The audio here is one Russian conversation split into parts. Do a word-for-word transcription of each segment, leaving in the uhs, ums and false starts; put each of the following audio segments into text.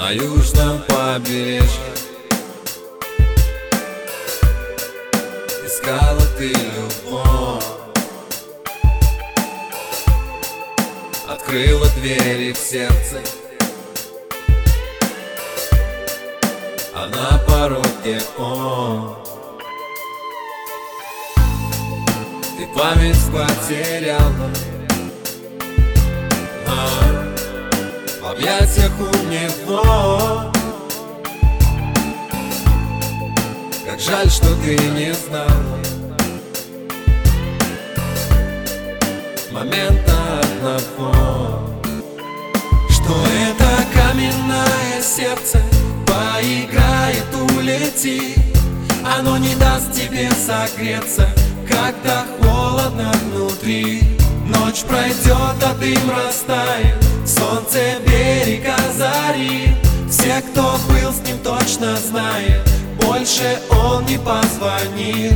на южном побережье. Искала ты любовь, открыла двери в сердце, а на пороге он. Ты память потеряла, а в объятиях у него. Как жаль, что ты не знала момента одного, что это каменное сердце поиграет, улетит. Оно не даст тебе согреться, когда холодно внутри. Ночь пройдет, а дым растает, солнце берег озарит. Все, кто был с ним, точно знает, больше он не позвонит.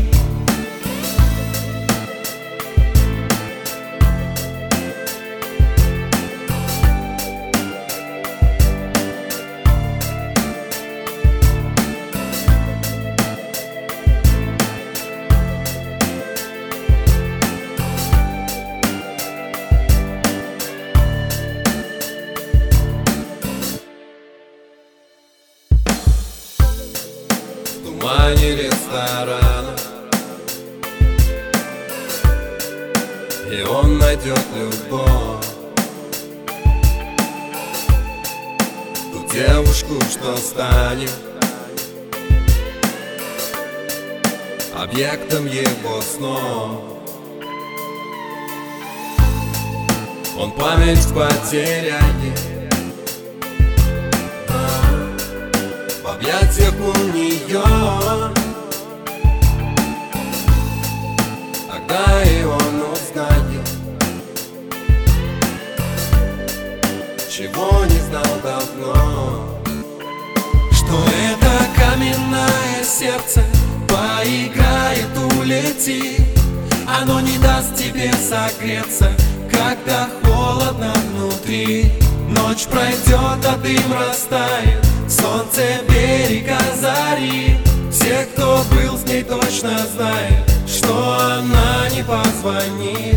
В тумане ресторана, и он найдет любовь, ту девушку, что станет объектом его снов. Он память потеряет, в объятиях у нее. Тогда и он узнает, чего не знал давно, что это каменное сердце поиграет, улетит. Оно не даст тебе согреться, когда холодно внутри. Ночь пройдет, а дым растает, солнце берег озарит. Все, кто был с ней, точно знает, что она не позвонит.